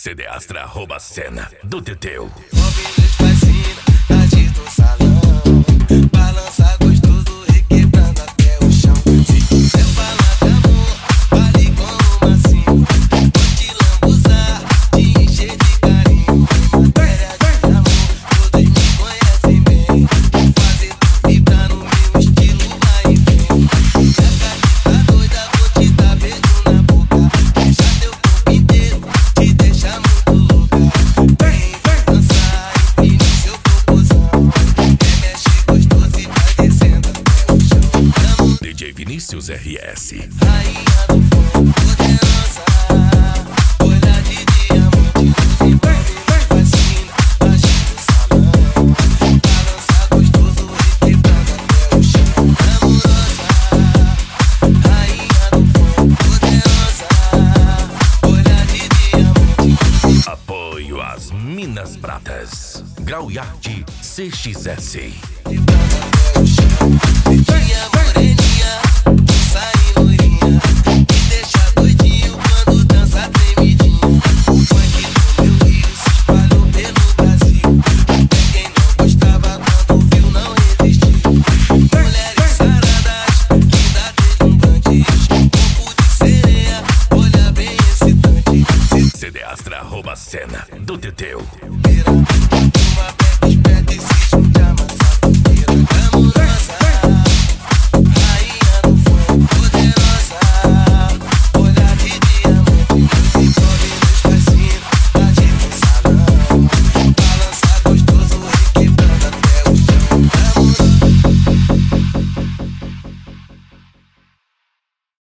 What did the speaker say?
CD Astra arroba cena do Teteu. Fascina, agita o salão, balança gostoso, requebrando até o chão. Se quiser falar de amor, fale como assim. Vou te lambuzar, te encher de carinho. Em matéria de amor, todos me conhecem bem. Vou fazer tu vibrar no meu estilo, vai e vem. Minha gatita doida, vou te dar beijo na boca. Deixa teu corpo inteiro, te deixa muito louca. Vem dançar, empine seu popozão. Remexe gostoso e vai descendo até o chão. DJ Vinícius RS. Rainha do funk, poderosa, olhar de diamante, tudo envolve, fascina, agita o salão, balança gostoso, requebrando até o chão. Amorosa, rainha do funk, poderosa, olhar de diamante. Apoio às Minas Pratas. Grau e Arte CXS. Quebrando até o chão. Pretinha, moreninha, sai loirinha, me deixa doidinho quando dança tremidinha. O funk do meu Rio se espalhou pelo Brasil, até quem não gostava quando viu não resistiu. Mulheres saradas, linda deslumbrantes, corpo de sereia, olha bem excitante. CD Astra arroba cena do Teteu. Beira